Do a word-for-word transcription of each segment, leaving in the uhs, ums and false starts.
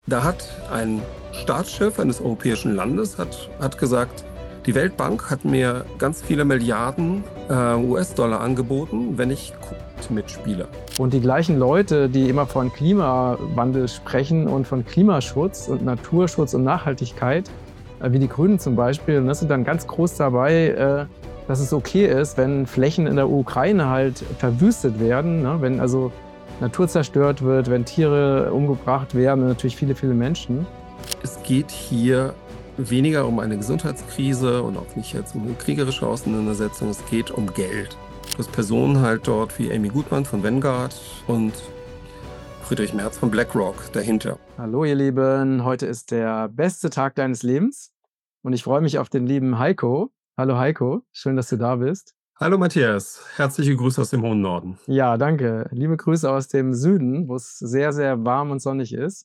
Da hat ein Staatschef eines europäischen Landes hat, hat gesagt, die Weltbank hat mir ganz viele Milliarden äh, U S-Dollar angeboten, wenn ich gut mitspiele. Und die gleichen Leute, die immer von Klimawandel sprechen und von Klimaschutz und Naturschutz und Nachhaltigkeit, äh, wie die Grünen zum Beispiel, und das sind dann ganz groß dabei, äh, dass es okay ist, wenn Flächen in der Ukraine halt verwüstet werden, ne? Wenn also Natur zerstört wird, wenn Tiere umgebracht werden und natürlich viele, viele Menschen. Es geht hier weniger um eine Gesundheitskrise und auch nicht jetzt um eine kriegerische Auseinandersetzung. Es geht um Geld. Du hast Personen halt dort wie Amy Goodman von Vanguard und Friedrich Merz von BlackRock dahinter. Hallo ihr Lieben, heute ist der beste Tag deines Lebens und ich freue mich auf den lieben Heiko. Hallo Heiko, schön, dass du da bist. Hallo Matthias, herzliche Grüße aus dem hohen Norden. Ja, danke. Liebe Grüße aus dem Süden, wo es sehr, sehr warm und sonnig ist.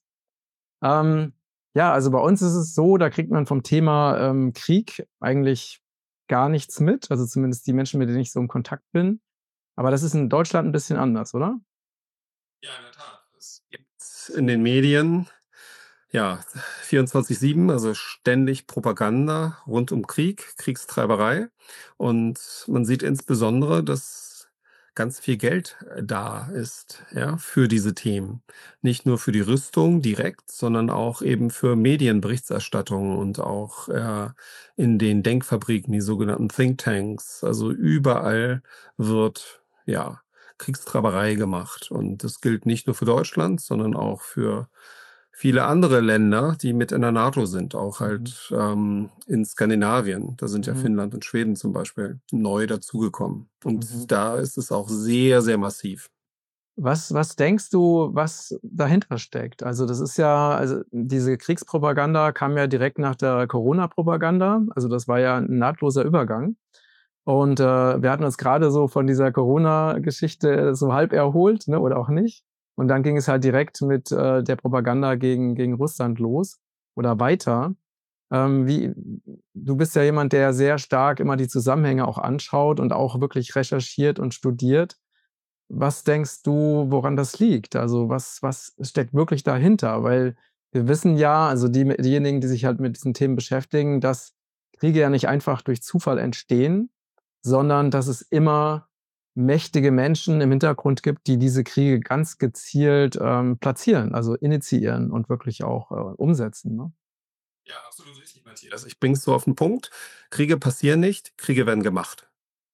Ähm, ja, also bei uns ist es so, da kriegt man vom Thema ähm, Krieg eigentlich gar nichts mit. Also zumindest die Menschen, mit denen ich so im Kontakt bin. Aber das ist in Deutschland ein bisschen anders, oder? Ja, in der Tat. Es gibt in den Medien ja vierundzwanzig sieben, also ständig Propaganda rund um Krieg, Kriegstreiberei. Und man sieht insbesondere, dass ganz viel Geld äh, da ist, ja, für diese Themen. Nicht nur für die Rüstung direkt, sondern auch eben für Medienberichterstattung und auch äh, in den Denkfabriken, die sogenannten Thinktanks. Also überall wird ja Kriegstreiberei gemacht. Und das gilt nicht nur für Deutschland, sondern auch für viele andere Länder, die mit in der NATO sind, auch Mhm. halt ähm, in Skandinavien. Da sind ja Mhm. Finnland und Schweden zum Beispiel neu dazugekommen. Und Mhm. da ist es auch sehr, sehr massiv. Was was denkst du, was dahinter steckt? Also, das ist ja also, diese Kriegspropaganda kam ja direkt nach der Corona-Propaganda. Also, das war ja 'n nahtloser Übergang. Und, äh, wir hatten uns grade so von dieser Corona-Geschichte so halb erholt, ne, oder auch nicht. Und dann ging es halt direkt mit, äh, der Propaganda gegen gegen Russland los oder weiter. Ähm, wie du bist ja jemand, der sehr stark immer die Zusammenhänge auch anschaut und auch wirklich recherchiert und studiert. Was denkst du, woran das liegt? Also, was was steckt wirklich dahinter? Weil wir wissen ja, also die diejenigen, die sich halt mit diesen Themen beschäftigen, dass Kriege ja nicht einfach durch Zufall entstehen, sondern dass es immer mächtige Menschen im Hintergrund gibt, die diese Kriege ganz gezielt, ähm, platzieren, also initiieren und wirklich auch, äh, umsetzen, ne? Ja, absolut richtig, Matthias. Ich bringe es so auf den Punkt. Kriege passieren nicht, Kriege werden gemacht.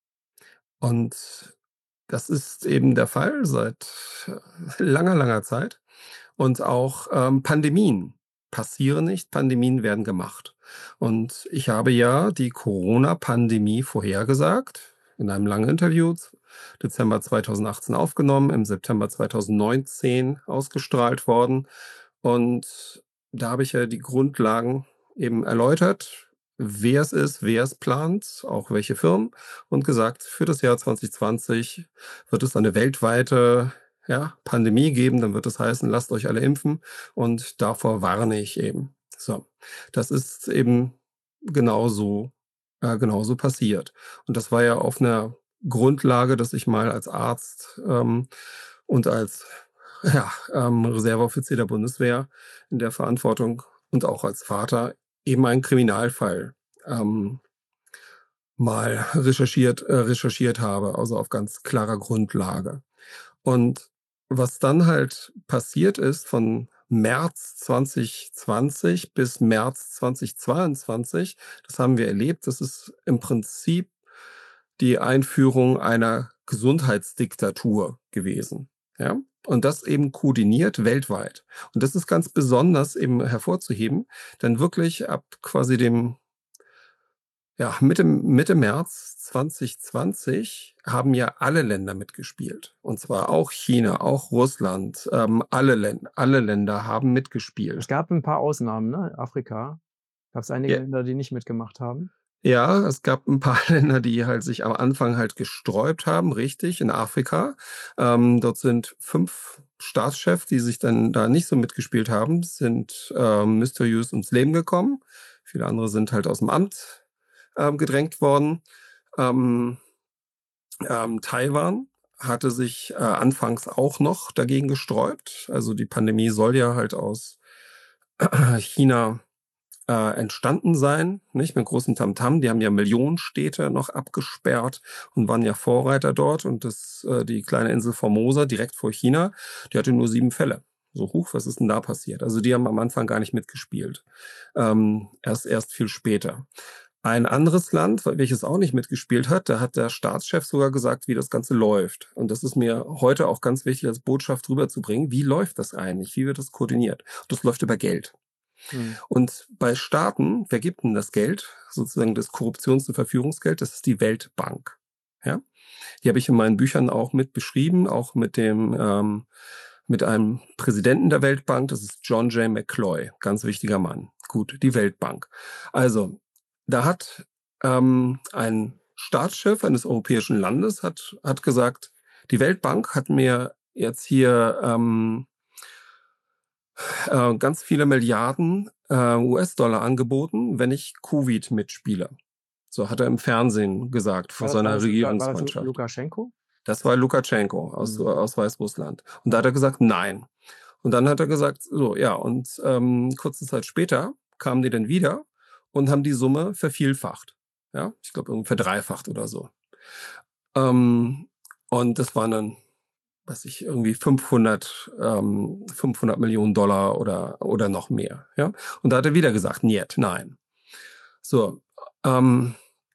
Und das ist eben der Fall seit äh, langer, langer Zeit. Und auch ähm, Pandemien passieren nicht, Pandemien werden gemacht. Und ich habe ja die Corona-Pandemie vorhergesagt, in einem langen Interview, Dezember zweitausendachtzehn aufgenommen, im September zweitausendneunzehn ausgestrahlt worden. Und da habe ich ja die Grundlagen eben erläutert, wer es ist, wer es plant, auch welche Firmen, und gesagt, für das Jahr zwanzig zwanzig wird es eine weltweite ja, Pandemie geben, dann wird es heißen, lasst euch alle impfen, und davor warne ich eben. So, das ist eben genauso, äh, genauso passiert. Und das war ja auf einer Grundlage, dass ich mal als Arzt ähm, und als ja, ähm, Reserveoffizier der Bundeswehr in der Verantwortung und auch als Vater eben einen Kriminalfall ähm, mal recherchiert, äh, recherchiert habe, also auf ganz klarer Grundlage. Und was dann halt passiert ist von März zwanzig zwanzig bis März zwanzig zweiundzwanzig, das haben wir erlebt. Das ist im Prinzip die Einführung einer Gesundheitsdiktatur gewesen. Ja? Und das eben koordiniert weltweit. Und das ist ganz besonders eben hervorzuheben, denn wirklich ab quasi dem ja, Mitte Mitte März zwanzig zwanzig haben ja alle Länder mitgespielt. Und zwar auch China, auch Russland, ähm, alle Län alle Länder haben Es mitgespielt. gab 'n paar Ausnahmen, ne? Afrika gab's einige Ja, Länder, die nicht mitgemacht haben. ja, es gab ein paar Länder, die halt sich am Anfang halt gesträubt haben, richtig, in Afrika. Ähm, dort sind fünf Staatschefs, die sich dann da nicht so mitgespielt haben, sind, ähm, mysteriös ums Leben gekommen. Viele andere sind halt aus dem Amt, ähm, gedrängt worden. Ähm Ähm, Taiwan hatte sich, äh, anfangs auch noch dagegen gesträubt. Also, die Pandemie soll ja halt aus China äh, entstanden sein, nicht? Mit großem Tamtam. Die haben ja Millionen Städte noch abgesperrt und waren ja Vorreiter dort. Und das, äh, die kleine Insel Formosa, direkt vor China, die hatte nur sieben Fälle. So, huch, was ist denn da passiert? Also die haben am Anfang gar nicht mitgespielt. Ähm, erst, erst viel später. Ein anderes Land, welches auch nicht mitgespielt hat, da hat der Staatschef sogar gesagt, wie das Ganze läuft. Und das ist mir heute auch ganz wichtig als Botschaft rüberzubringen. Wie läuft das eigentlich? Wie wird das koordiniert? Das läuft über Geld. Mhm. Und bei Staaten, wer gibt denn das Geld? Sozusagen das Korruptions- und Verführungsgeld, das ist die Weltbank. Ja? Die habe ich in meinen Büchern auch mit beschrieben, auch mit dem, ähm, mit einem Präsidenten der Weltbank, das ist John J. McCloy, ganz wichtiger Mann. Gut, die Weltbank. Also, da hat ähm, ein Staatschef eines europäischen Landes hat, hat gesagt, die Weltbank hat mir jetzt hier ähm, äh, ganz viele Milliarden äh, U S-Dollar angeboten, wenn ich Covid mitspiele. So hat er im Fernsehen gesagt vor War das war seiner das war war das Lu Regierungsmannschaft. Lukaschenko? Das war Lukaschenko aus, Mhm. aus Weißrussland. Und da hat er gesagt, nein. Und dann hat er gesagt, so, ja, und ähm, kurze Zeit später kamen die dann wieder und haben die Summe vervielfacht. Ja, ich glaube, irgendwie verdreifacht oder so. Ähm, und das waren dann, weiß ich, irgendwie fünfhundert, ähm, fünfhundert Millionen Dollar oder, oder noch mehr. Ja, und da hat er wieder gesagt, niet, nein. So, ähm,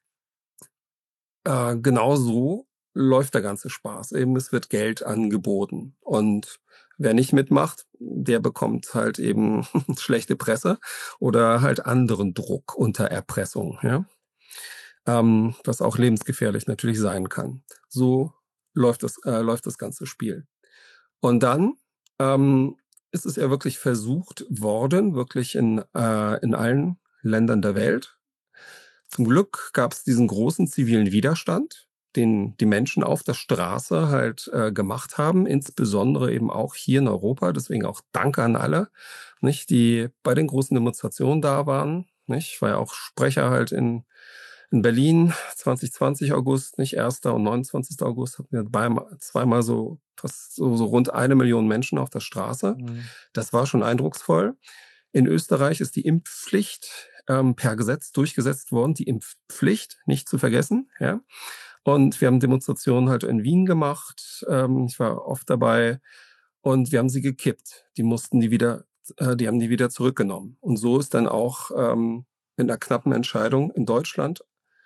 äh, genau so läuft der ganze Spaß. Eben, es wird Geld angeboten. Und wer nicht mitmacht, der bekommt halt eben schlechte Presse oder halt anderen Druck unter Erpressung, ja. Ähm, was auch lebensgefährlich natürlich sein kann. So läuft das, äh, läuft das ganze Spiel. Und dann ähm, ist es ja wirklich versucht worden, wirklich in, äh, in allen Ländern der Welt. Zum Glück gab es diesen großen zivilen Widerstand, den die Menschen auf der Straße halt äh, gemacht haben, insbesondere eben auch hier in Europa. Deswegen auch Danke an alle, nicht, die bei den großen Demonstrationen da waren. Nicht? Ich war ja auch Sprecher halt in, in Berlin, zwanzig zwanzig August, nicht erster und neunundzwanzigster August, hatten wir zweimal, zweimal so fast so, so rund eine Million Menschen auf der Straße. Mhm. Das war schon eindrucksvoll. In Österreich ist die Impfpflicht ähm, per Gesetz durchgesetzt worden, die Impfpflicht, nicht zu vergessen. Ja? Und wir haben Demonstrationen halt in Wien gemacht. Ähm, ich war oft dabei und wir haben sie gekippt. Die mussten die wieder, äh, die haben die wieder zurückgenommen. Und so ist dann auch ähm, in einer knappen Entscheidung in Deutschland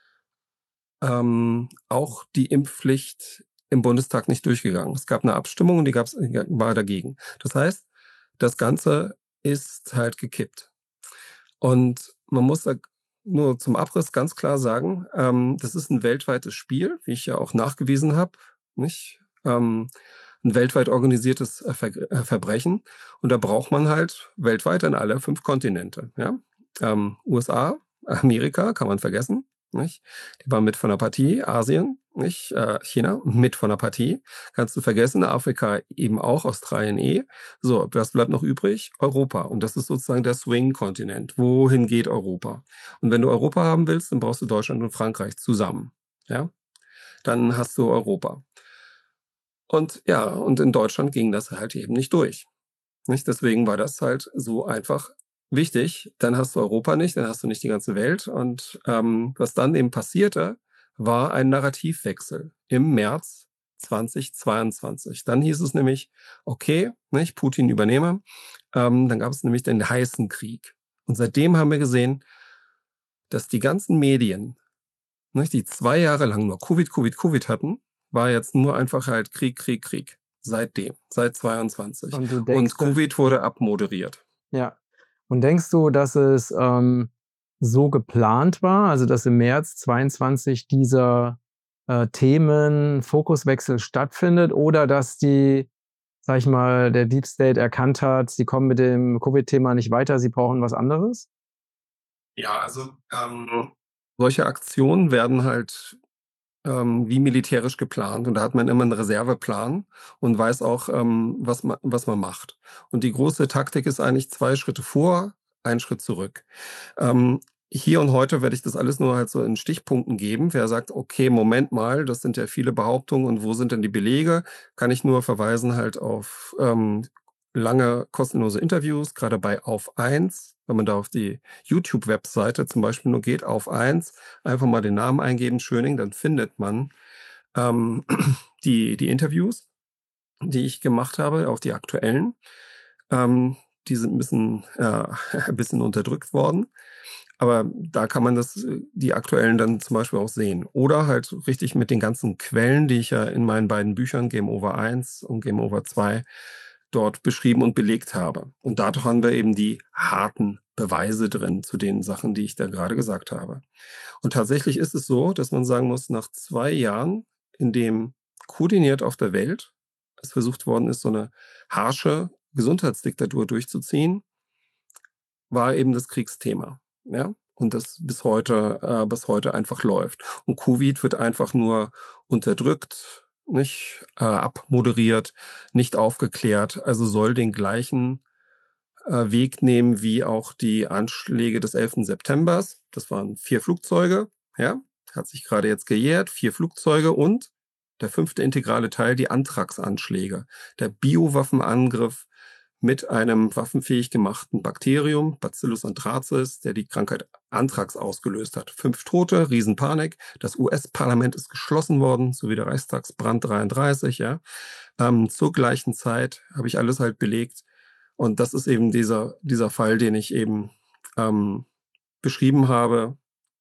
ähm, auch die Impfpflicht im Bundestag nicht durchgegangen. Es gab eine Abstimmung und die gab's, die war dagegen. Das heißt, das Ganze ist halt gekippt. Und man muss da nur zum Abriss ganz klar sagen, ähm, das ist ein weltweites Spiel, wie ich ja auch nachgewiesen habe, nicht? Ähm, ein weltweit organisiertes äh, Ver äh, Verbrechen. Und da braucht man halt weltweit an alle fünf Kontinente. Ja? Ähm, U S A, Amerika kann man vergessen. Nicht? Die waren mit von der Partie, Asien, nicht? Äh, China mit von der Partie. Kannst du vergessen, Afrika eben auch, Australien eh. So, was bleibt noch übrig? Europa. Und das ist sozusagen der Swing-Kontinent. Wohin geht Europa? Und wenn du Europa haben willst, dann brauchst du Deutschland und Frankreich zusammen. Ja? Dann hast du Europa. Und ja, und in Deutschland ging das halt eben nicht durch. Nicht? Deswegen war das halt so einfach wichtig. Dann hast du Europa nicht, dann hast du nicht die ganze Welt. Und ähm, was dann eben passierte, war ein Narrativwechsel im März zweitausendzweiundzwanzig. Dann hieß es nämlich, okay, nicht, Putin übernehme. Ähm, dann gab es nämlich den heißen Krieg. Und seitdem haben wir gesehen, dass die ganzen Medien, nicht, die zwei Jahre lang nur Covid, Covid, Covid hatten, war jetzt nur einfach halt Krieg, Krieg, Krieg. Seitdem, seit zweiundzwanzig. Und du Und denkst da Covid wurde abmoderiert. ja. Und denkst du, dass es, ähm, so geplant war, also dass im März zweiundzwanzig dieser, äh, Themenfokuswechsel stattfindet oder dass die, sage ich mal, der Deep State erkannt hat, sie kommen mit dem Covid-Thema nicht weiter, sie brauchen was anderes? Ja, also ähm, solche Aktionen werden halt ähm, wie militärisch geplant und da hat man immer einen Reserveplan und weiß auch, ähm, was man, was man macht. Und die große Taktik ist eigentlich zwei Schritte vor, ein Schritt zurück. Ähm, hier und heute werde ich das alles nur halt so in Stichpunkten geben. Wer sagt, okay, Moment mal, das sind ja viele Behauptungen und wo sind denn die Belege? Kann ich nur verweisen halt auf ähm, lange kostenlose Interviews, gerade bei Auf eins. Wenn man da auf die YouTube-Webseite zum Beispiel nur geht, Auf eins, einfach mal den Namen eingeben, Schöning, dann findet man ähm, die, die Interviews, die ich gemacht habe, auch die aktuellen. Ähm, die sind ein bisschen, äh, ein bisschen unterdrückt worden. Aber da kann man das, äh, die aktuellen dann zum Beispiel auch sehen. Oder halt richtig mit den ganzen Quellen, die ich ja in meinen beiden Büchern Game Over eins und Game Over zwei dort beschrieben und belegt habe. Und dadurch haben wir eben die harten Beweise drin zu den Sachen, die ich da gerade gesagt habe. Und tatsächlich ist es so, dass man sagen muss, nach zwei Jahren, in dem koordiniert auf der Welt es versucht worden ist, so eine harsche Gesundheitsdiktatur durchzuziehen, war eben das Kriegsthema, ja? Und das bis heute äh, bis heute einfach läuft. Und Covid wird einfach nur unterdrückt, nicht, äh, abmoderiert, nicht aufgeklärt, also soll den gleichen, äh, Weg nehmen wie auch die Anschläge des elften Septembers. Das waren vier Flugzeuge, ja? Hat sich gerade jetzt gejährt, vier Flugzeuge und der fünfte integrale Teil, die Anthrax-Anschläge. Der Biowaffenangriff mit einem waffenfähig gemachten Bakterium, Bacillus anthracis, der die Krankheit Anthrax ausgelöst hat. Fünf Tote, Riesenpanik. Das U S-Parlament ist geschlossen worden, sowie der Reichstagsbrand dreiunddreißig, ja. Ähm, zur gleichen Zeit habe ich alles halt belegt. Und das ist eben dieser, dieser Fall, den ich eben ähm, beschrieben habe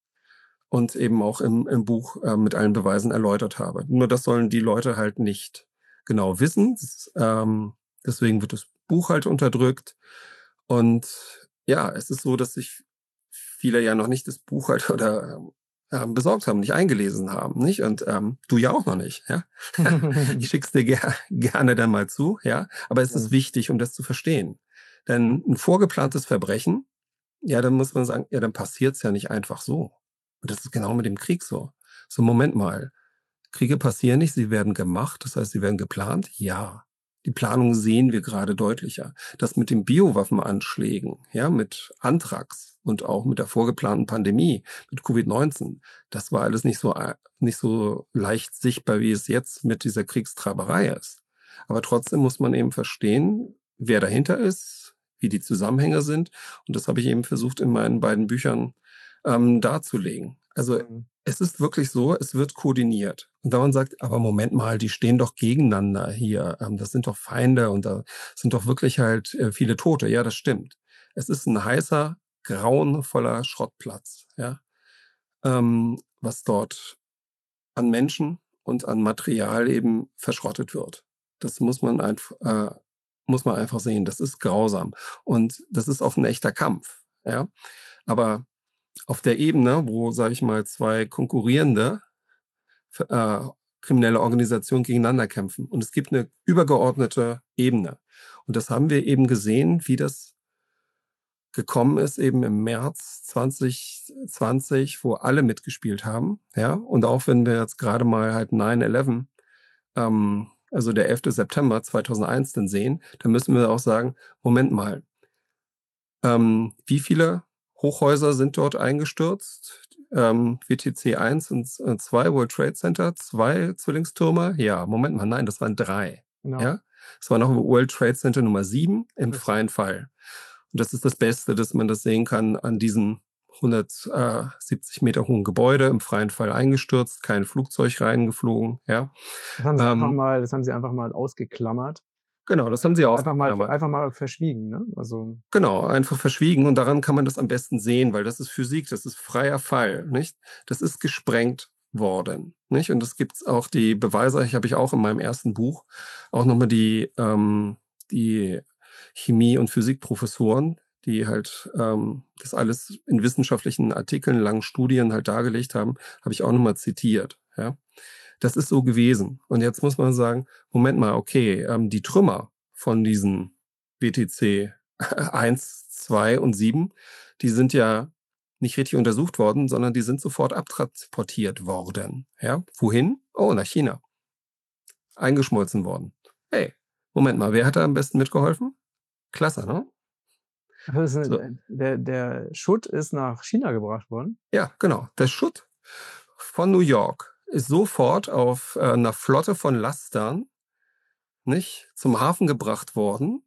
und eben auch im, im Buch äh, mit allen Beweisen erläutert habe. Nur das sollen die Leute halt nicht genau wissen. Das, ähm, deswegen wird das Buch halt unterdrückt. Und ja, es ist so, dass sich viele ja noch nicht das Buch halt oder äh, besorgt haben, nicht eingelesen haben, nicht? Und ähm, du ja auch noch nicht, ja? Ich schick's dir ger gerne dann mal zu, ja? Aber es ist Ja. wichtig, um das zu verstehen. Denn ein vorgeplantes Verbrechen, ja, dann muss man sagen, ja, dann passiert's ja nicht einfach so. Und das ist genau mit dem Krieg so. So, Moment mal. Kriege passieren nicht, sie werden gemacht, das heißt, sie werden geplant? Ja. Die Planung sehen wir gerade deutlicher. Das mit den Biowaffenanschlägen, ja, mit Anthrax und auch mit der vorgeplanten Pandemie, mit Covid neunzehn, das war alles nicht so, äh, nicht so leicht sichtbar, wie es jetzt mit dieser Kriegstreiberei ist. Aber trotzdem muss man eben verstehen, wer dahinter ist, wie die Zusammenhänge sind. Und das habe ich eben versucht, in meinen beiden Büchern ähm, darzulegen. Also Mhm. es ist wirklich so, es wird koordiniert. Und wenn man sagt, aber Moment mal, die stehen doch gegeneinander hier, ähm, das sind doch Feinde und da sind doch wirklich halt äh, viele Tote. Ja, das stimmt. Es ist ein heißer, grauenvoller Schrottplatz, ja, ähm, was dort an Menschen und an Material eben verschrottet wird. Das muss man einf äh, muss man einfach sehen. Das ist grausam. Und das ist auch ein echter Kampf, ja. Aber auf der Ebene, wo, sage ich mal, zwei konkurrierende f äh, kriminelle Organisationen gegeneinander kämpfen. Und es gibt eine übergeordnete Ebene. Und das haben wir eben gesehen, wie das gekommen ist, eben im März zwanzig zwanzig, wo alle mitgespielt haben, ja? Und auch wenn wir jetzt gerade mal halt nine eleven, ähm, also der elfte September zweitausendeins dann sehen, dann müssen wir auch sagen: „Moment mal, ähm, wie viele Hochhäuser sind dort eingestürzt? Ähm, W T C eins und z äh, zwei, World Trade Center, zwei Zwillingstürme? Ja, Moment mal, nein, das waren drei. Genau, Ja? Es war noch World Trade Center Nummer sieben im richtig. freien Fall. Und das ist das Beste, dass man das sehen kann an diesem hundertsiebzig Meter hohen Gebäude im freien Fall eingestürzt, kein Flugzeug reingeflogen, ja? Das haben sie einfach Ähm, mal das haben sie einfach mal ausgeklammert. genau, das haben sie Einfach mal ausgeklammert. einfach mal verschwiegen, ne? Also, Genau, einfach verschwiegen und daran kann man das am besten sehen, weil das ist Physik, das ist freier Fall, nicht? Das ist gesprengt worden, nicht? Und das gibt's auch die Beweise, ich habe ich auch in meinem ersten Buch auch noch mal die ähm, die Chemie und Physikprofessoren, die halt, ähm, das alles in wissenschaftlichen Artikeln, langen Studien halt dargelegt haben, habe ich auch noch mal zitiert, ja? Das ist so gewesen. Und jetzt muss man sagen: „Moment mal, okay, ähm, die Trümmer von diesen W T C eins, zwei und sieben, die sind ja nicht richtig untersucht worden, sondern die sind sofort abtransportiert worden. Ja? Wohin? Oh, nach China. Eingeschmolzen worden. Hey, Moment mal, wer hat da am besten mitgeholfen? Klasse, ne? das ist So, 'ne der der Schutt ist nach China gebracht worden? ja, genau. Der Schutt von New York ist sofort auf äh, einer Flotte von Lastern, nicht, zum Hafen gebracht worden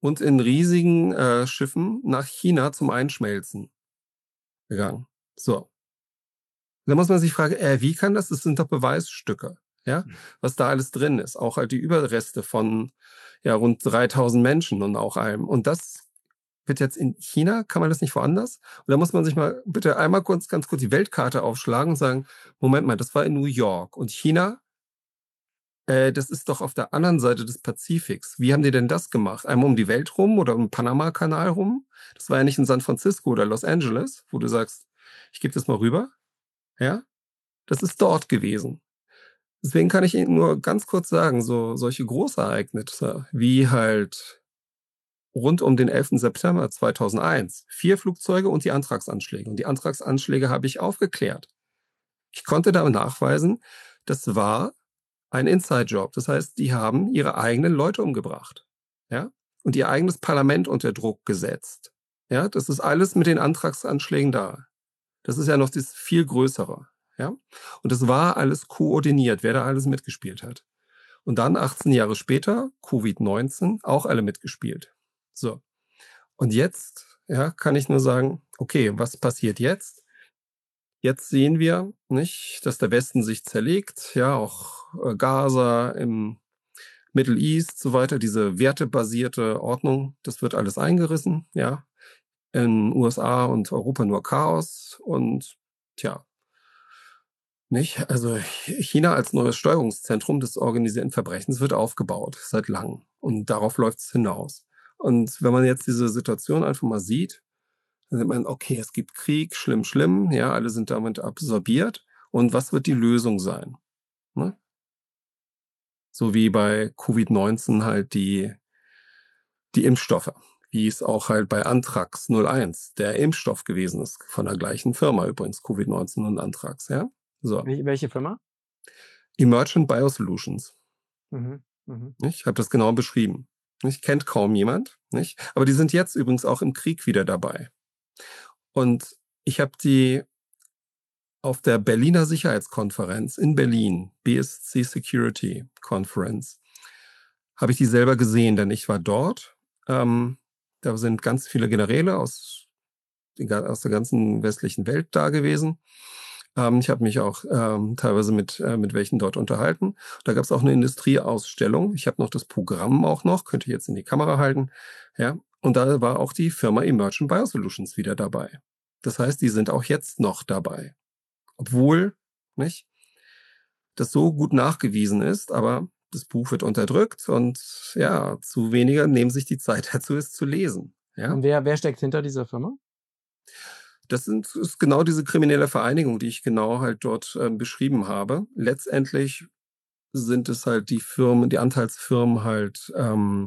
und in riesigen, äh, Schiffen nach China zum Einschmelzen gegangen. So. Da muss man sich fragen, äh, wie kann das? Das sind doch Beweisstücke, ja, was da alles drin ist. Auch halt die Überreste von, ja, rund dreitausend Menschen und auch allem. Und das wird jetzt in China, kann man das nicht woanders? Und da muss man sich mal bitte einmal kurz, ganz kurz die Weltkarte aufschlagen und sagen, Moment mal, das war in New York und China, äh, das ist doch auf der anderen Seite des Pazifiks. Wie haben die denn das gemacht? Einmal um die Welt rum oder um den Panama-Kanal rum? Das war ja nicht in San Francisco oder Los Angeles, wo du sagst, ich gebe das mal rüber. Ja, das ist dort gewesen. Deswegen kann ich Ihnen nur ganz kurz sagen, so solche Großereignisse wie halt rund um den elften September zweitausendeins, vier Flugzeuge und die Antragsanschläge. Und die Antragsanschläge habe ich aufgeklärt. Ich konnte da nachweisen, das war ein Inside-Job. Das heißt, die haben ihre eigenen Leute umgebracht, ja, und ihr eigenes Parlament unter Druck gesetzt. Ja, das ist alles mit den Antragsanschlägen da. Das ist ja noch das viel Größere, ja. Und das war alles koordiniert, wer da alles mitgespielt hat. Und dann achtzehn Jahre später, Covid neunzehn, auch alle mitgespielt. So. Und jetzt, ja, kann ich nur sagen, okay, was passiert jetzt? Jetzt sehen wir, nicht, dass der Westen sich zerlegt, ja, auch äh, Gaza im Middle East, so weiter, diese wertebasierte Ordnung, das wird alles eingerissen, ja. In U S A und Europa nur Chaos und tja, nicht? Also China als neues Steuerungszentrum des organisierten Verbrechens wird aufgebaut seit langem und darauf läuft es hinaus. Und wenn man jetzt diese Situation einfach mal sieht, dann sieht man, okay, es gibt Krieg, schlimm, schlimm, ja, alle sind damit absorbiert. Und was wird die Lösung sein? Ne? So wie bei Covid neunzehn halt die, die Impfstoffe, wie es auch halt bei Anthrax null eins der Impfstoff gewesen ist, von der gleichen Firma übrigens, Covid neunzehn und Anthrax, ja. So. Wel welche Firma? Emergent Biosolutions. Mhm, mhm. Nicht? Ich habe das genau beschrieben. Nicht? Kennt kaum jemand. Nicht? Aber die sind jetzt übrigens auch im Krieg wieder dabei. Und ich habe die auf der Berliner Sicherheitskonferenz in Berlin, B S C Security Conference, habe ich die selber gesehen, denn ich war dort. Ähm, da sind ganz viele Generäle aus, aus der ganzen westlichen Welt da gewesen. Ähm, ich habe mich auch ähm, teilweise mit, äh, mit welchen dort unterhalten. Da gab es auch eine Industrieausstellung. Ich habe noch das Programm auch noch, könnte ich jetzt in die Kamera halten. Ja, und da war auch die Firma Emergent Biosolutions wieder dabei. Das heißt, die sind auch jetzt noch dabei. Obwohl, nicht, das so gut nachgewiesen ist, aber das Buch wird unterdrückt und ja, zu wenige nehmen sich die Zeit dazu, es zu lesen. Ja. Und wer wer steckt hinter dieser Firma? Das sind, ist genau diese kriminelle Vereinigung, die ich genau halt dort ähm, beschrieben habe. Letztendlich sind es halt die Firmen, die Anteilsfirmen halt ähm,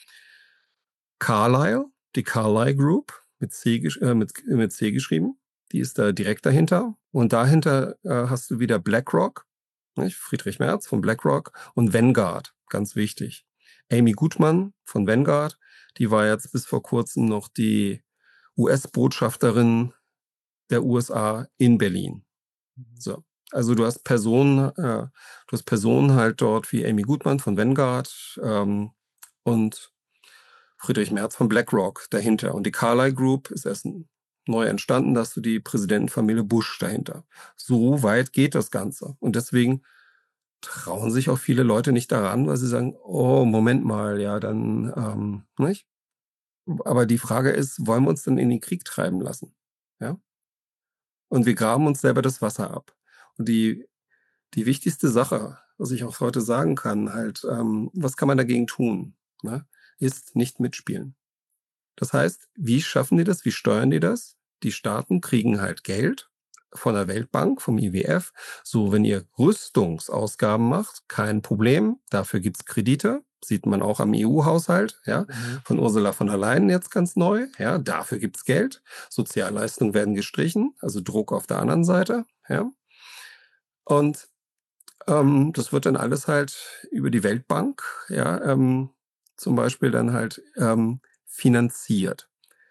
Carlyle, die Carlyle Group mit C, gesch- äh, mit, mit C geschrieben. Die ist da direkt dahinter. Und dahinter äh, hast du wieder BlackRock, nicht? Friedrich Merz von BlackRock und Vanguard, ganz wichtig. Amy Gutmann von Vanguard, die war jetzt bis vor kurzem noch die U S-Botschafterin der U S A in Berlin. So. Also du hast Personen, äh, du hast Personen halt dort wie Amy Gutmann von Vanguard ähm, und Friedrich Merz von BlackRock dahinter. Und die Carlyle Group ist erst neu entstanden, da hast du die Präsidentenfamilie Bush dahinter. So weit geht das Ganze. Und deswegen trauen sich auch viele Leute nicht daran, weil sie sagen, oh, Moment mal, ja, dann, ähm, nicht? Aber die Frage ist, wollen wir uns denn in den Krieg treiben lassen? Ja? Und wir graben uns selber das Wasser ab. Und die, die wichtigste Sache, was ich auch heute sagen kann, halt, ähm, was kann man dagegen tun, ne? Ist nicht mitspielen. Das heißt, wie schaffen die das? Wie steuern die das? Die Staaten kriegen halt Geld von der Weltbank, vom I W F. So, wenn ihr Rüstungsausgaben macht, kein Problem. Dafür gibt's Kredite. Sieht man auch am E U-Haushalt, ja, Mhm. von Ursula von der Leyen jetzt ganz neu. Ja, dafür gibt's Geld. Sozialleistungen werden gestrichen, also Druck auf der anderen Seite, ja. Und ähm, das wird dann alles halt über die Weltbank, ja, ähm, zum Beispiel dann halt ähm, finanziert.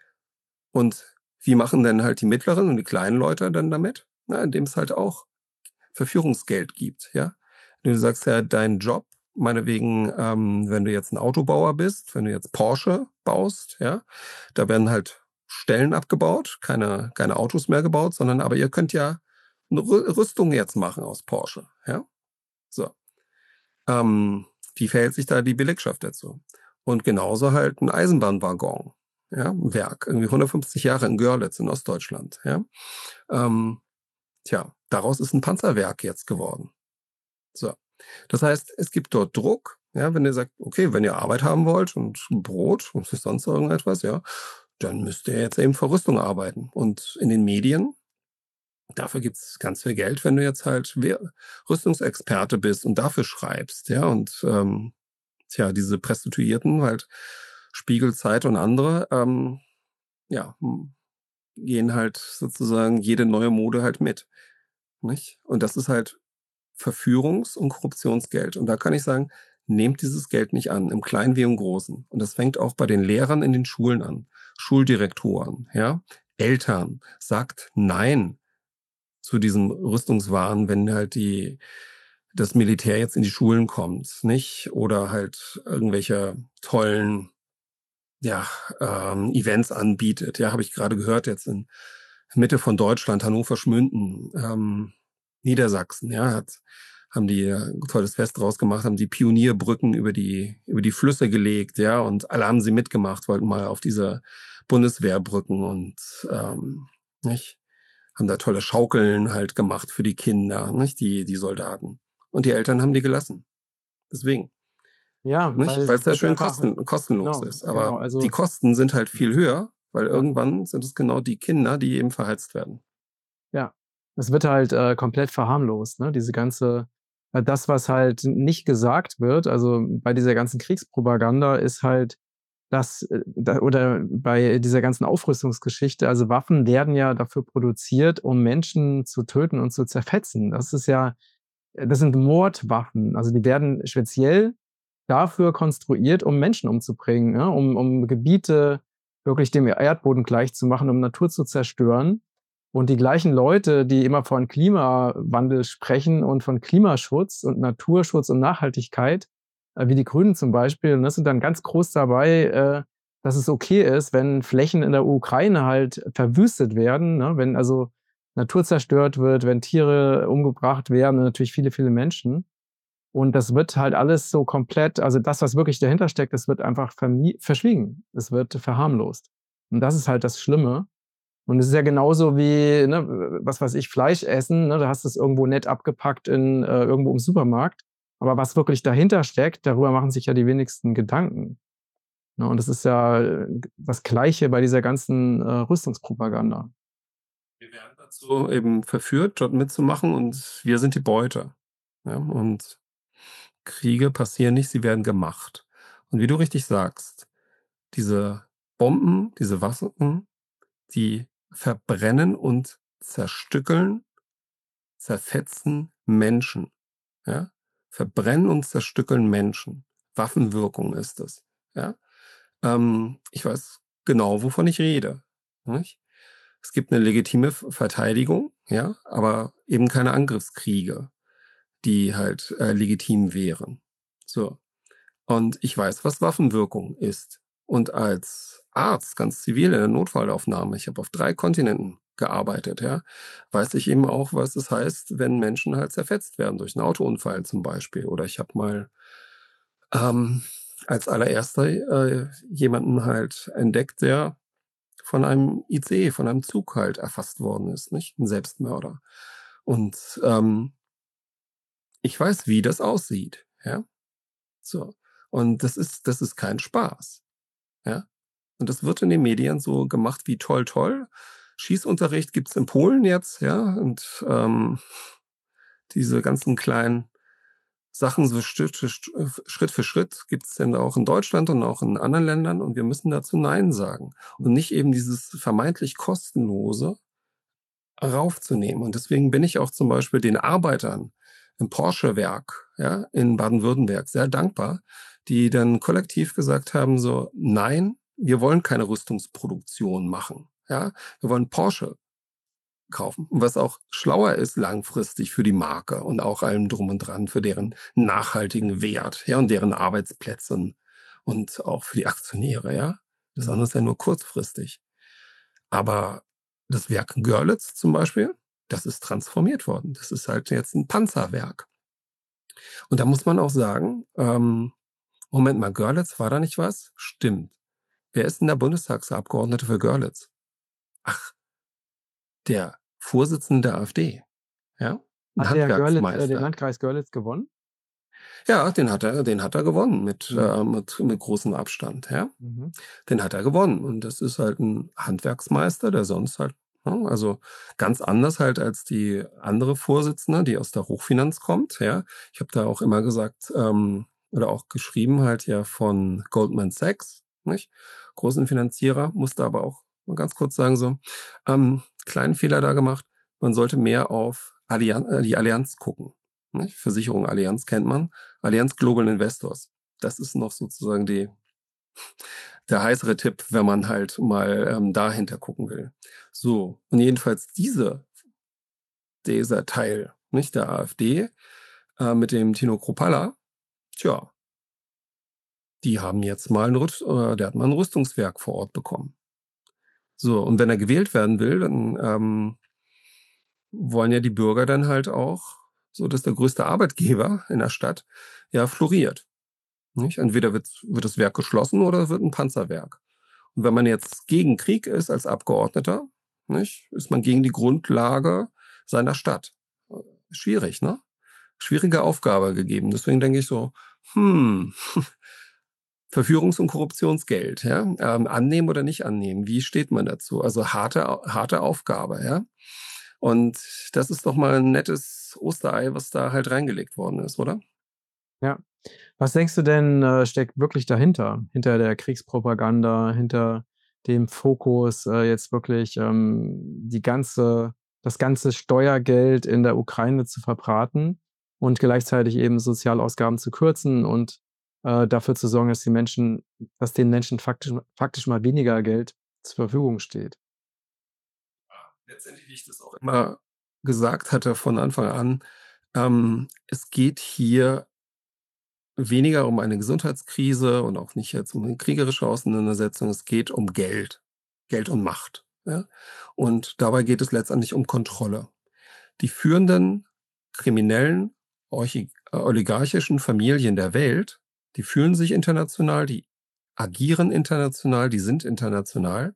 Und wie machen denn halt die mittleren und die kleinen Leute dann damit? Na, indem es halt auch Verführungsgeld gibt, ja. Du sagst ja, dein Job, meinetwegen, ähm, wenn du jetzt ein Autobauer bist, wenn du jetzt Porsche baust, ja, da werden halt Stellen abgebaut, keine keine Autos mehr gebaut, sondern aber ihr könnt ja 'ne Rü Rüstung jetzt machen aus Porsche, ja? So. Ähm, wie verhält sich da die Belegschaft dazu? Und genauso halt 'n Eisenbahnwaggon, ja, 'n Werk, irgendwie hundertfünfzig Jahre in Görlitz in Ostdeutschland, ja? Ähm, tja, daraus ist 'n Panzerwerk jetzt geworden. So. Das heißt, es gibt dort Druck, ja, wenn ihr sagt: „Okay, wenn ihr Arbeit haben wollt und Brot und sonst irgendetwas, ja, dann müsst ihr jetzt eben für Rüstung arbeiten.“ Und in den Medien, dafür gibt's ganz viel Geld, wenn du jetzt halt Wehr Rüstungsexperte bist und dafür schreibst, ja, und, ähm, tja, diese Prostituierten halt, Spiegel, Zeit und andere, ähm, ja, hm, gehen halt sozusagen jede neue Mode halt mit, nicht? Und das ist halt Verführungs und Korruptionsgeld. Und da kann ich sagen, nehmt dieses Geld nicht an, im Kleinen wie im Großen. Und das fängt auch bei den Lehrern in den Schulen an, Schuldirektoren, ja, Eltern. Sagt „Nein“ zu diesem Rüstungswahn, wenn halt die das Militär jetzt in die Schulen kommt, nicht? Oder halt irgendwelche tollen, ja, ähm, Events anbietet. Ja, habe ich grade gehört jetzt in Mitte von Deutschland, Hannover-Schmünden, ähm, Niedersachsen, ja, hat haben die, äh, 'n tolles Fest draus gemacht, haben die Pionierbrücken über die über die Flüsse gelegt, ja, und alle haben sie mitgemacht, wollten mal auf diese Bundeswehrbrücken und, ähm, nicht? Haben da tolle Schaukeln halt gemacht für die Kinder, nicht, die die Soldaten. Und die Eltern haben die gelassen. Deswegen. Ja, Nicht? weil Weil's es ja wird schön einfach kosten kostenlos genau, ist. genau, Aber die also Kosten sind halt viel höher, weil Ja. irgendwann sind es genau die Kinder, die eben verheizt werden. Ja, es wird halt, äh, komplett verharmlost, ne? Diese ganze äh, das, was halt nicht gesagt wird, also bei dieser ganzen Kriegspropaganda ist halt, dass, äh, da oder bei dieser ganzen Aufrüstungsgeschichte, also Waffen werden ja dafür produziert, um Menschen zu töten und zu zerfetzen. Das ist ja äh, das sind Mordwaffen. Also, die werden speziell dafür konstruiert, um Menschen umzubringen, ne? Um um Gebiete wirklich dem Erdboden gleichzumachen, um Natur zu zerstören. Und die gleichen Leute, die immer von Klimawandel sprechen und von Klimaschutz und Naturschutz und Nachhaltigkeit, äh, wie die Grünen zum Beispiel, ne, sind dann ganz groß dabei, äh, dass es okay ist, wenn Flächen in der Ukraine halt verwüstet werden, ne? Wenn also Natur zerstört wird, wenn Tiere umgebracht werden und natürlich viele, viele Menschen. Und das wird halt alles so komplett also das, was wirklich dahinter steckt, das wird einfach vermi verschwiegen. Es wird verharmlost. Und das ist halt das Schlimme. Und es ist ja genauso wie, ne, w was weiß ich, Fleisch essen, ne? Da hast du's irgendwo nett abgepackt in äh, irgendwo im Supermarkt. Aber was wirklich dahinter steckt, darüber machen sich ja die wenigsten Gedanken. Ne, und das ist ja, äh, g das Gleiche bei dieser ganzen, äh, Rüstungspropaganda. Wir werden dazu eben verführt, dort mitzumachen und wir sind die Beute, ja? Und Kriege passieren nicht, sie werden gemacht. Und wie du richtig sagst, diese Bomben, diese Waffen, die verbrennen und zerstückeln, zerfetzen Menschen, ja? Verbrennen und zerstückeln Menschen. Waffenwirkung ist das, ja? Ähm, ich weiß genau, wovon ich rede, nicht? Es gibt 'ne legitime F Verteidigung, ja, aber eben keine Angriffskriege, die halt, äh, legitim wären. So. Und ich weiß, was Waffenwirkung ist. Und als Arzt, ganz zivil in der Notfallaufnahme, ich habe auf drei Kontinenten gearbeitet, ja, weiß ich eben auch, was es heißt, wenn Menschen halt zerfetzt werden durch 'n Autounfall zum Beispiel. Oder ich habe mal, ähm, als Allererster, äh, jemanden halt entdeckt, der von einem ICE, von einem Zug halt erfasst worden ist, nicht? 'N Selbstmörder. Und, ähm ich weiß, wie das aussieht, ja? So. Und das ist das ist kein Spaß, ja? Und das wird in den Medien so gemacht wie toll, toll. Schießunterricht gibt's in Polen jetzt, ja, und, ähm, diese ganzen kleinen Sachen so Stück für St äh, Schritt für Schritt gibt's dann auch in Deutschland und auch in anderen Ländern und wir müssen dazu „Nein“ sagen und nicht eben dieses vermeintlich Kostenlose raufzunehmen. Und deswegen bin ich auch zum Beispiel den Arbeitern im Porsche-Werk, ja, in Baden-Württemberg sehr dankbar, die dann kollektiv gesagt haben so: „Nein, wir wollen keine Rüstungsproduktion machen, ja? Wir wollen Porsche kaufen.“ Und was auch schlauer ist langfristig für die Marke und auch allem drum und dran, für deren nachhaltigen Wert, ja, und deren Arbeitsplätzen und auch für die Aktionäre, ja? Das andere Mhm. ist ja nur kurzfristig. Aber das Werk Görlitz zum Beispiel, das ist transformiert worden. Das ist halt jetzt 'n Panzerwerk. Und da muss man auch sagen, ähm: „Moment mal, Görlitz, war da nicht was?“ Stimmt. Wer ist 'n der Bundestagsabgeordnete für Görlitz? Ach der Vorsitzende der AfD, ja? 'N Hat der Görlitz, äh, den Handwerksmeister. Landkreis Görlitz gewonnen? Ja, den hat er den hat er gewonnen mit Mhm. äh, mit mit großem Abstand, ja? Mhm. Den hat er gewonnen und das ist halt 'n Handwerksmeister, der sonst halt ne, also ganz anders halt als die andere Vorsitzende, die aus der Hochfinanz kommt, ja? Ich habe da auch immer gesagt, ähm oder auch geschrieben halt ja von Goldman Sachs, nicht? Großen Finanzierer, musste aber auch mal ganz kurz sagen so, ähm, kleinen Fehler da gemacht. Man sollte mehr auf Allian äh, die Allianz gucken, nicht? Versicherung Allianz kennt man. Allianz Global Investors. Das ist noch sozusagen die der heißere Tipp, wenn man halt mal, ähm, dahinter gucken will. So, und jedenfalls diese dieser Teil, nicht, der AfD, äh, mit dem Tino Kruppalla, tja die haben jetzt mal 'n Rüst äh, der hat mal 'n Rüstungswerk vor Ort bekommen. So, und wenn er gewählt werden will, dann, ähm wollen ja die Bürger dann halt auch so, dass der größte Arbeitgeber in der Stadt, ja, floriert, nicht? Entweder wird's wird das Werk geschlossen oder wird 'n Panzerwerk. Und wenn man jetzt gegen Krieg ist als Abgeordneter, nicht, ist man gegen die Grundlage seiner Stadt. Äh, schwierig, ne? Schwierige Aufgabe gegeben. Deswegen denke ich so: „Hm, Verführungs und Korruptionsgeld, ja, ähm, annehmen oder nicht annehmen? Wie steht man dazu?“ Also harte Au harte Aufgabe, ja? Und das ist doch mal 'n nettes Osterei, was da halt reingelegt worden ist, oder? Ja. Was denkst du denn, äh, steckt wirklich dahinter? Hinter der Kriegspropaganda, hinter dem Fokus, äh, jetzt wirklich, ähm, die ganze das ganze Steuergeld in der Ukraine zu verbraten und gleichzeitig eben Sozialausgaben zu kürzen und, äh, dafür zu sorgen, dass die Menschen dass den Menschen faktisch faktisch mal weniger Geld zur Verfügung steht? Ja, letztendlich, wie ich das auch immer gesagt hatte von Anfang an, ähm, es geht hier weniger um eine Gesundheitskrise und auch nicht jetzt um 'ne kriegerische Auseinandersetzung. Es geht um Geld. Geld und Macht, ja? Und dabei geht es letztendlich um Kontrolle. Die führenden kriminellen orchi äh, oligarchischen Familien der Welt, die fühlen sich international, die agieren international, die sind international.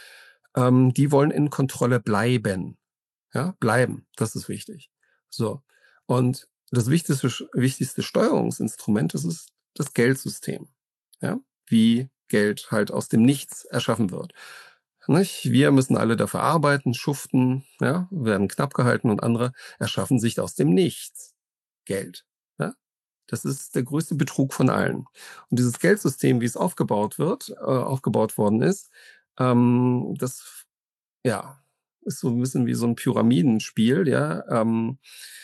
Ähm, die wollen in Kontrolle bleiben, ja? Bleiben, das ist wichtig. So, und das wichtigste sch wichtigste Steuerungsinstrument, das ist das Geldsystem, ja? Wie Geld halt aus dem Nichts erschaffen wird, nicht? Wir müssen alle dafür arbeiten, schuften, ja, werden knapp gehalten und andere erschaffen sich aus dem Nichts Geld, ja? Das ist der größte Betrug von allen. Und dieses Geldsystem, wie es aufgebaut wird äh, aufgebaut worden ist, ähm, das f ja, ist so 'n bisschen wie so 'n Pyramidenspiel, ja, ähm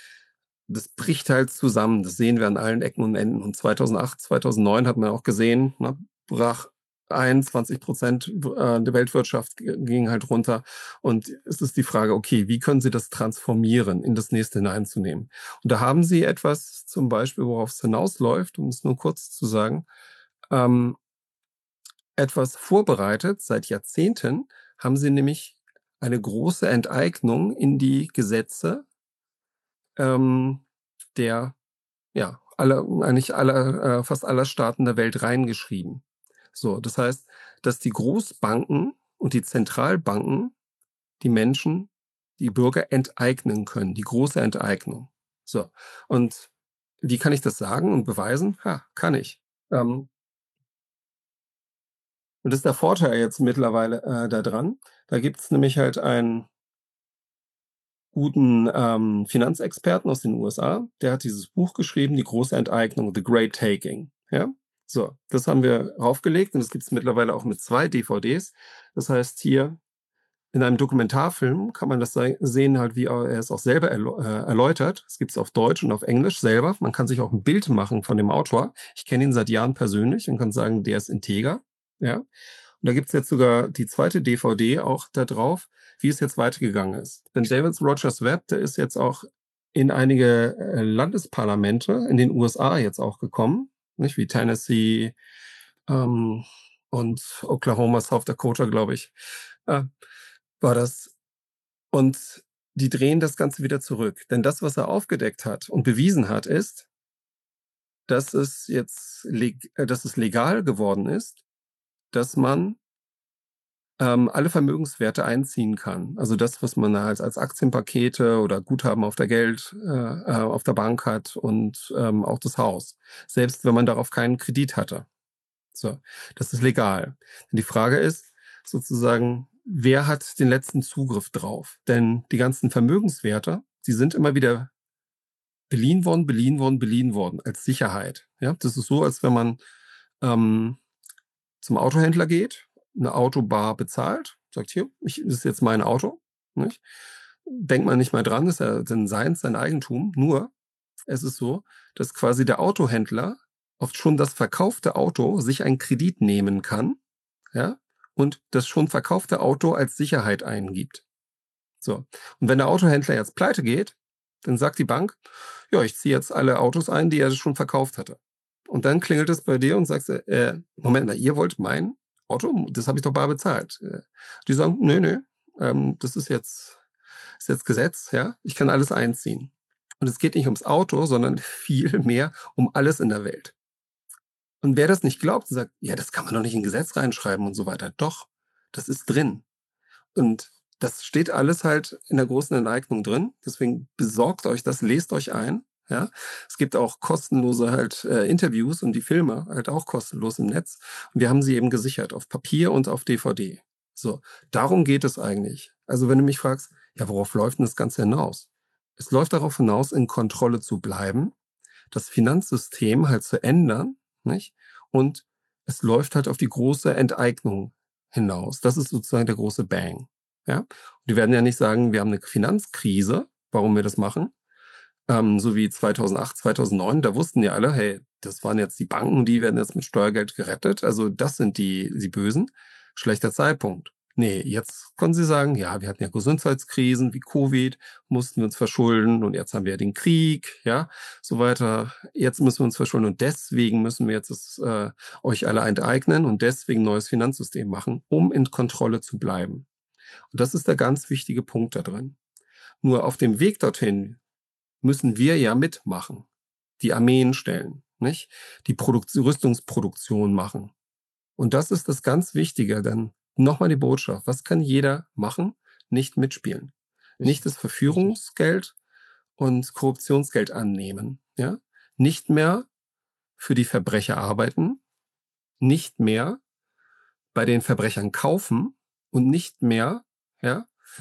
das bricht halt zusammen. Das sehen wir an allen Ecken und Enden. Und zweitausendacht, zweitausendneun hat man auch gesehen, ne, brach ein, zwanzig Prozent w äh, der Weltwirtschaft g ging halt runter. Und es ist die Frage: „Okay, wie können Sie das transformieren, in das Nächste hineinzunehmen?“ Und da haben Sie etwas zum Beispiel, worauf's hinausläuft, um es nur kurz zu sagen, ähm etwas vorbereitet. Seit Jahrzehnten haben Sie nämlich eine große Enteignung in die Gesetze ähm, der ja, aller eigentlich aller äh, fast aller Staaten der Welt reingeschrieben. So, das heißt, dass die Großbanken und die Zentralbanken die Menschen, die Bürger enteignen können, die große Enteignung. So, und wie kann ich das sagen und beweisen? Ha, kann ich. Ähm und das ist der Vorteil jetzt mittlerweile, äh, da dran. Da gibt's nämlich halt einen guten, ähm, Finanzexperten aus den USA, der hat dieses Buch geschrieben, „Die große Enteignung“, „The Great Taking“, ja? So, das haben wir raufgelegt und das gibt's mittlerweile auch mit zwei DVDs. Das heißt, hier in einem Dokumentarfilm kann man das sei sehen halt, wie er er es auch selber erläu äh, erläutert. Das gibt's auf Deutsch und auf Englisch selber. Man kann sich auch 'n Bild machen von dem Autor. Ich kenne ihn seit Jahren persönlich und kann sagen, der ist integer, ja? Und da gibt's jetzt sogar die zweite DVD auch da drauf, wie es jetzt weitergegangen ist. Denn David Rogers Webb, der ist jetzt auch in einige, äh, Landesparlamente in den USA jetzt auch gekommen, nicht, wie Tennessee, ähm und Oklahoma, South Dakota, glaube ich, äh, war das. Und die drehen das Ganze wieder zurück. Denn das, was er aufgedeckt hat und bewiesen hat, ist, dass es jetzt leg äh, dass es legal geworden ist, dass man ähm, alle Vermögenswerte einziehen kann. Also das, was man halt als Aktienpakete oder Guthaben auf der Geld äh, äh, auf der Bank hat und ähm, auch das Haus, selbst wenn man darauf keinen Kredit hatte. So, das ist legal. Die Frage ist sozusagen, wer hat den letzten Zugriff drauf? Denn die ganzen Vermögenswerte, die sind immer wieder beliehen worden, beliehen worden, beliehen worden als Sicherheit. Ja, das ist so, als wenn man ähm, zum Autohändler geht, eine Autobar bezahlt, sagt: „Hier, ich das ist jetzt mein Auto“, nicht? Denkt man nicht mal dran, ist ja dann seins, sein Eigentum. Nur, es ist so, dass quasi der Autohändler oft schon das verkaufte Auto sich einen Kredit nehmen kann, ja, und das schon verkaufte Auto als Sicherheit eingibt. So. Und wenn der Autohändler jetzt pleite geht, dann sagt die Bank: „Ja, ich ziehe jetzt alle Autos ein, die er schon verkauft hatte.“ Und dann klingelt es bei dir und sagst du: „Äh, Moment mal, ihr wollt mein Auto? Das habe ich doch bar bezahlt.“ Äh, die sagen: „Ne, ne, ähm, das ist jetzt ist jetzt Gesetz, ja? Ich kann alles einziehen.“ Und es geht nicht ums Auto, sondern vielmehr um alles in der Welt. Und wer das nicht glaubt und sagt: „Ja, das kann man doch nicht in 'n Gesetz reinschreiben“ und so weiter. Doch, das ist drin. Und das steht alles halt in der großen Enteignung drin. Deswegen besorgt euch das, lest euch ein, ja? Es gibt auch kostenlose halt, äh, Interviews und die Filme halt auch kostenlos im Netz. Und wir haben sie eben gesichert auf Papier und auf D V D. So, darum geht es eigentlich. Also, wenn du mich fragst: „Ja, worauf läuft 'n das Ganze hinaus?“ Es läuft darauf hinaus, in Kontrolle zu bleiben, das Finanzsystem halt zu ändern, nicht? Und es läuft halt auf die große Enteignung hinaus. Das ist sozusagen der große Bang, ja? Und die werden ja nicht sagen, wir haben eine Finanzkrise, warum wir das machen, ähm, so wie zweitausendacht, zweitausendneun, da wussten ja alle: „Hey, das waren jetzt die Banken, die werden jetzt mit Steuergeld gerettet. Also, das sind die die Bösen. Schlechter Zeitpunkt.“ Ne, jetzt können sie sagen: „Ja, wir hatten ja Gesundheitskrisen wie Covid, mussten wir uns verschulden und jetzt haben wir ja den Krieg, ja, so weiter. Jetzt müssen wir uns verschulden und deswegen müssen wir jetzt das, äh, euch alle enteignen und deswegen neues Finanzsystem machen, um in Kontrolle zu bleiben.“ Und das ist der ganz wichtige Punkt da drin. Nur auf dem Weg dorthin müssen wir ja mitmachen, die Armeen stellen, nicht? Die Produkt Rüstungsproduktion machen. Und das ist das ganz Wichtige, denn nochmal die Botschaft, was kann jeder machen? Nicht mitspielen. Nicht Richtig, das richtig. Verführungsgeld und Korruptionsgeld annehmen, ja? Nicht mehr für die Verbrecher arbeiten, nicht mehr bei den Verbrechern kaufen und nicht mehr, ja,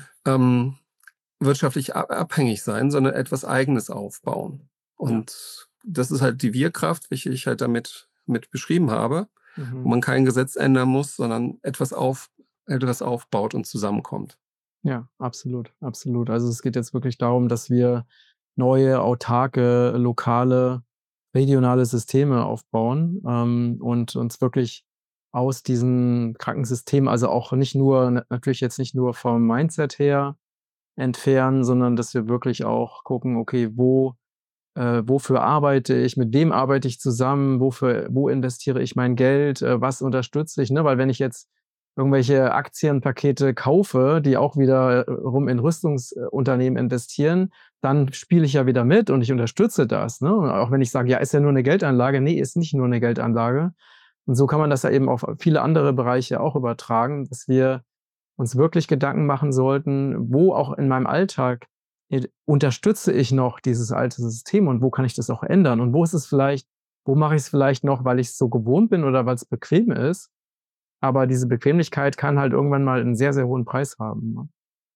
ähm, wirtschaftlich a abhängig sein, sondern etwas Eigenes aufbauen. Ja. Und das ist halt die Wir-Kraft, welche ich halt damit mit beschrieben habe, wo Mhm. man kein Gesetz ändern muss, sondern etwas auf etwas aufbaut und zusammenkommt. Ja, absolut, absolut. Also, es geht jetzt wirklich darum, dass wir neue, autarke, lokale, regionale Systeme aufbauen, ähm, und uns wirklich aus diesem Krankensystem, also auch nicht nur na natürlich jetzt nicht nur vom Mindset her entfernen, sondern dass wir wirklich auch gucken: „Okay, wo äh, wofür arbeite ich? Mit wem arbeite ich zusammen? Wofür wo investiere ich mein Geld? Äh, was unterstütze ich?“ Ne, weil wenn ich jetzt irgendwelche Aktienpakete kaufe, die auch wieder, äh, rum in Rüstungsunternehmen investieren, dann spiele ich ja wieder mit und ich unterstütze das, ne? Und auch wenn ich sage: „Ja, ist ja nur 'ne Geldanlage.“ Ne, ist nicht nur 'ne Geldanlage. Und so kann man das ja eben auf viele andere Bereiche auch übertragen, dass wir uns wirklich Gedanken machen sollten, wo auch in meinem Alltag ed unterstütze ich noch dieses alte System und wo kann ich das auch ändern? Und wo ist es vielleicht wo mache ich's vielleicht noch, weil ich's so gewohnt bin oder weil's bequem ist, aber diese Bequemlichkeit kann halt irgendwann mal 'n sehr, sehr hohen Preis haben, ne?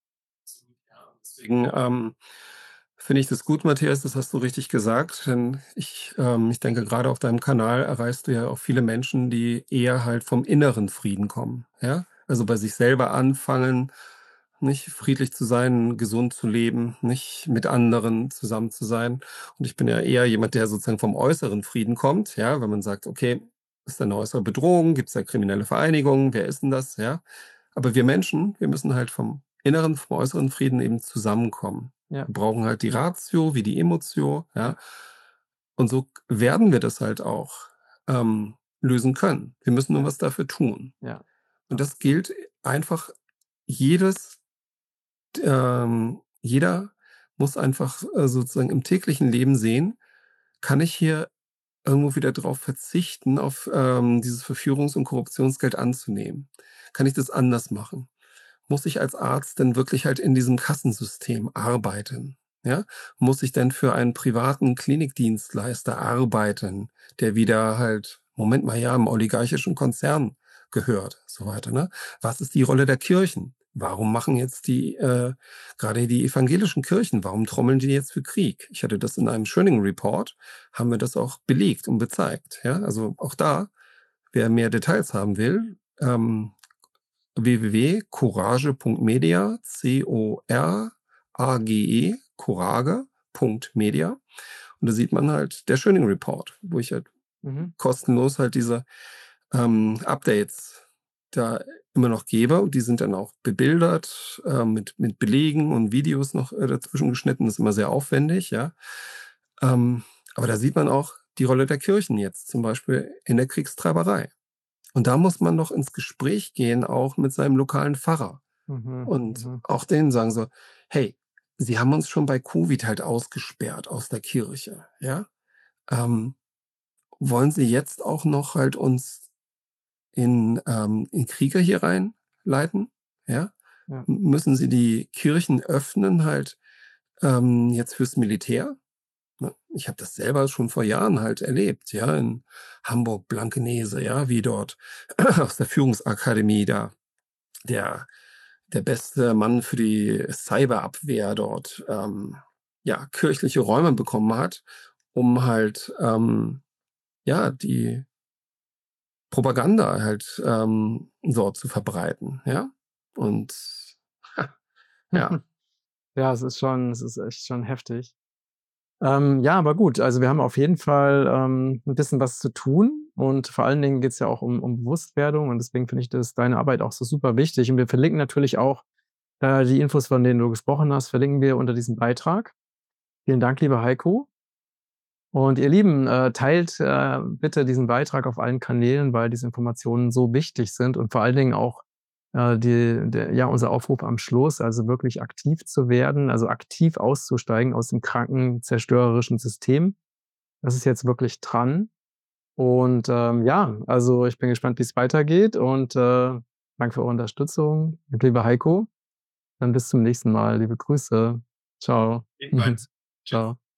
Ja, deswegen, ähm, finde ich das gut, Matthias, das hast du richtig gesagt, denn ich ähm, ich denke, gerade auf deinem Kanal erreichst du ja auch viele Menschen, die eher halt vom inneren Frieden kommen, ja? Also, bei sich selber anfangen, nicht friedlich zu sein, gesund zu leben, nicht mit anderen zusammen zu sein. Und ich bin ja eher jemand, der sozusagen vom äußeren Frieden kommt, ja? Wenn man sagt: „Okay, ist da 'ne äußere Bedrohung? Gibt's da kriminelle Vereinigungen? Wer ist 'n das?“ Ja? Aber wir Menschen, wir müssen halt vom inneren, vom äußeren Frieden eben zusammenkommen. Ja, Wir brauchen halt die ja, Ratio wie die Emotio, ja. ja? Und so werden wir das halt auch. Ähm lösen können. Wir müssen nur Ja. was dafür tun. Ja. Und Ja. das gilt einfach jedes ähm, jeder muss einfach, äh, sozusagen im täglichen Leben sehen: „Kann ich hier irgendwo wieder drauf verzichten, auf, ähm, dieses Verführungs und Korruptionsgeld anzunehmen? Kann ich das anders machen? Muss ich als Arzt denn wirklich halt in diesem Kassensystem arbeiten, ja? Muss ich denn für einen privaten Klinikdienstleister arbeiten, der wieder halt Moment mal, ja, 'nem oligarchischen Konzern gehört?“ So weiter, ne? Was ist die Rolle der Kirchen? Warum machen jetzt die, äh grade die evangelischen Kirchen, warum trommeln die jetzt für Krieg? Ich hatte das in einem Schöning-Report haben wir das auch belegt und gezeigt, ja? Also, auch da, wer mehr Details haben will, ähm, w w w punkt courage punkt media, C O R A G E, courage Punkt media. Und da sieht man halt der Schöning-Report, wo ich halt Mhm. kostenlos halt diese, ähm, Updates da immer noch gebe und die sind dann auch bebildert, äh, mit mit Belegen und Videos noch, äh, dazwischen geschnitten. Das ist immer sehr aufwendig, ja? Ähm, aber da sieht man auch die Rolle der Kirchen jetzt, zum Beispiel in der Kriegstreiberei. Und da muss man doch ins Gespräch gehen, auch mit seinem lokalen Pfarrer Mhm. und Mhm. auch denen sagen so: „Hey, Sie haben uns schon bei Covid halt ausgesperrt aus der Kirche, ja? Ähm, wollen Sie jetzt auch noch halt uns in, ähm in Kriege hier reinleiten, ja? Ja. M müssen Sie die Kirchen öffnen halt, ähm, jetzt fürs Militär?“ Ne? Ich habe das selber schon vor Jahren halt erlebt, ja, in Hamburg-Blankenese, ja, wie dort aus der Führungsakademie da der der beste Mann für die Cyberabwehr dort, ähm, ja, kirchliche Räume bekommen hat, um halt, ähm, ja, die Propaganda halt, ähm, dort zu verbreiten, ja? Und ja. Ja, es ist schon es ist echt schon heftig. Ähm, ja, aber gut, also wir haben auf jeden Fall, ähm, 'n bisschen was zu tun und vor allen Dingen geht's ja auch um um Bewusstwerdung und deswegen finde ich das deine Arbeit auch so super wichtig und wir verlinken natürlich auch, äh, die Infos, von denen du gesprochen hast, verlinken wir unter diesem Beitrag. Vielen Dank, lieber Heiko. Und ihr Lieben, äh, teilt, äh, bitte diesen Beitrag auf allen Kanälen, weil diese Informationen so wichtig sind und vor allen Dingen auch, äh, die der ja, unser Aufruf am Schluss, also wirklich aktiv zu werden, also aktiv auszusteigen aus dem kranken, zerstörerischen System. Das ist jetzt wirklich dran. Und, ähm, ja, also ich bin gespannt, wie's weitergeht und, äh, danke für eure Unterstützung. Lieber Heiko, dann bis zum nächsten Mal. Liebe Grüße. Tschau. Ebenfalls. Tschüss. Tschau.